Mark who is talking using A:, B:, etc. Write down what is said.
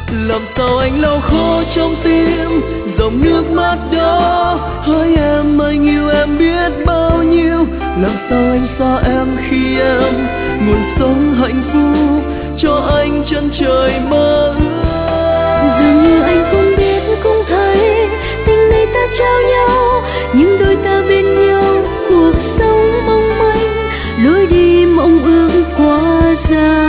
A: Làm sao anh lau khô trong tim dòng nước mắt đó. Hỡi em anh yêu em biết bao nhiêu, làm sao anh xa em khi em nguồn sống hạnh phúc cho anh chân trời mơ ước.
B: Dường như anh cũng biết cũng thấy tình này ta trao nhau, nhưng đôi ta bên nhau cuộc sống mong manh, lối đi mộng ước quá dài.